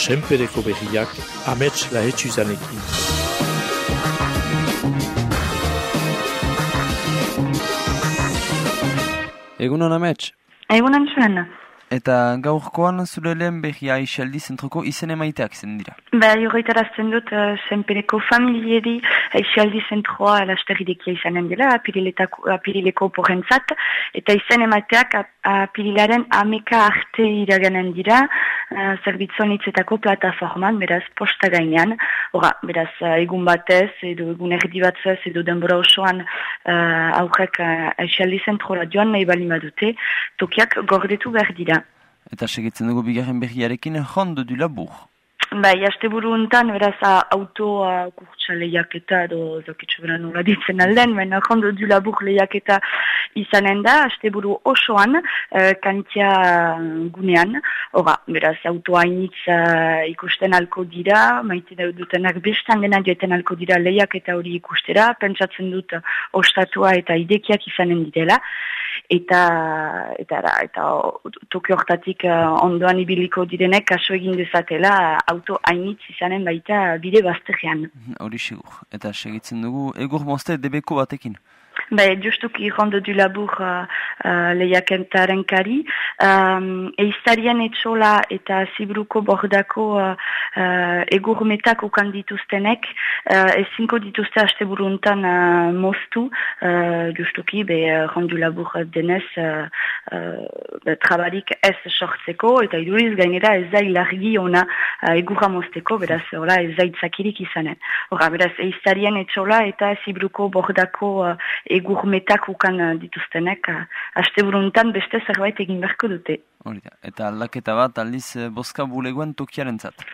Senpereko berriak Amets Lahetxuzanekin. Egunon Amets? Egunon Joana. Eta gaurkoan zure lehen berria Aisialdi zentroko izen emaiteak zen dira. Horretarazten dut Senpereko familieri Aisialdi zentroa lasterridekia izanen dela, apirileko porrentzat, eta izen emaiteak apirilaren 11 arte iraganen dira, zerbitzonitzetako plataforman, beraz posta gainean, beraz egun batez, edo egun erdi batzez, edo denbora osoan aurrek Aisialdi zentroa joan nahi balima dute, tokiak gordetu behar dira. Eta segitzen dugu bigarren berriarekin Ronde du Labour. Asteburu untan, beraz, auto kurtsa lehiaketa, edo zakitzu bera nola ditzen alden, baina Ronde du Labour lehiaketa izanen da, asteburu osoan, kantia gunean, beraz, auto hainitz ikusten alko dira, maite dutenak bestan dena joeten alko dira lehiaketa hori ikustera, pentsatzen dut ostatua eta idekiak izanen direla, eta Tokio hortatik ondoan ibiliko direnek kaso egin dezatela auto hainitz izanen baita bide bazterrean. Hori sigur. Eta segitzen dugu egur mozte debeko batekin. Justuki Ronde du Labour lehiakentaren kari. Eiztarien etxola eta Zibruko bordako egurmetak ukan dituztenek, ezinko dituzte asteburu untan moztu, justuki Ronde du Labour denez trabarik ez sortzeko, eta iduriz gainera ez da ilargi ona egurra mozteko, beraz ez da itzakirik izanen. Beraz eiztarien etxola eta Zibruko bordako egurmetak ukan dituztenek, asteburuntan beste zerbait egin beharko dute. Eta aldaketa bat aldiz bozka bulegoen tokiaren zat?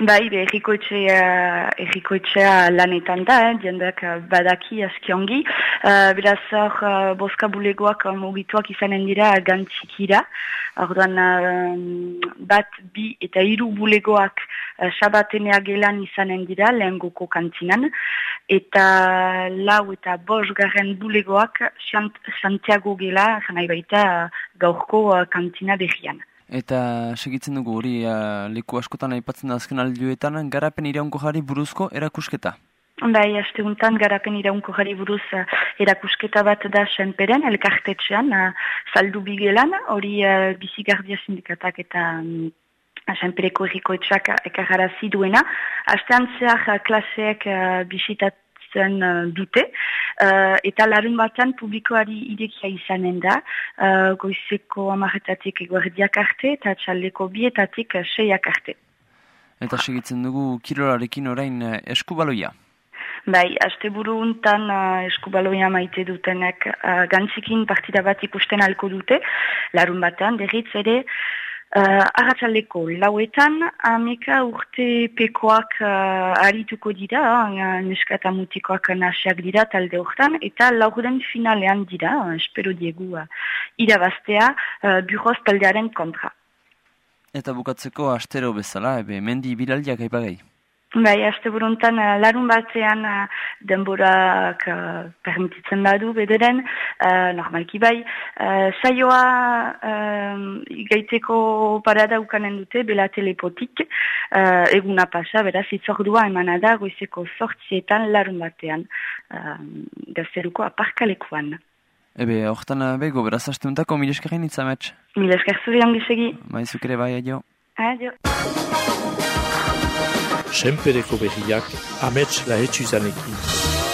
Errikoetxea lanetan da, jendeak badaki askiongi. Beraz hor bozka bulegoak mugituak izanen dira gantzikira. Orduan bat, bi eta 3 bulegoak sabatenea gelan izanen dira lehengoko kantinan. Eta 4 eta 5 bulegoak Santiago gela, janai baita gaurko kantina berrian. Eta segitzen dugu hori leku askotan aipatzen da azken aldioetan garapen iraunko jari buruzko erakusketa? Asteuntan garapen iraunko jari buruz erakusketa bat da Senperen, elkartetxean, saldu bigelan, hori bizigardia sindikatak eta Senpereko errikoetxak ekarrarazi duena. Astean zehar klaseek bisitatzen dute, eta larun batan publikoari idekia izanen da, goizeko 10-etatik eguerdiak arte, eta txaldeko 2-etatik 6-ak arte. Eta segitzen dugu kirolarekin orain eskubaloia? Asteburu untan eskubaloia maite dutenek gantzikin partida bat ikusten alko dute, larun batan, derritz ere, arratsaldeko 4etan, 11 urte pekoak arituko dira, neska eta mutikoak nasiak dira talde hortan, eta 4. finalean dira, espero diegu irabaztea, Burgos taldearen kontra. Eta bukatzeko astero bezala, mendi bilaldiak aipagai? Asteburuntan larun batean denborak permititzen badu bederen, normalki saioa gaiteko parada ukanen dute, bela telepotik, eguna pasa, beraz itzordua emanada goizeko 8etan larun batean, gazteruko aparkalekuan. Hortan bego, beraz asteuntako mileskerren itzametx? Milesker zuri ongisegi. Maizuk ere adio. Adio. Senpereko berriak Amets Lahetxuzanekin.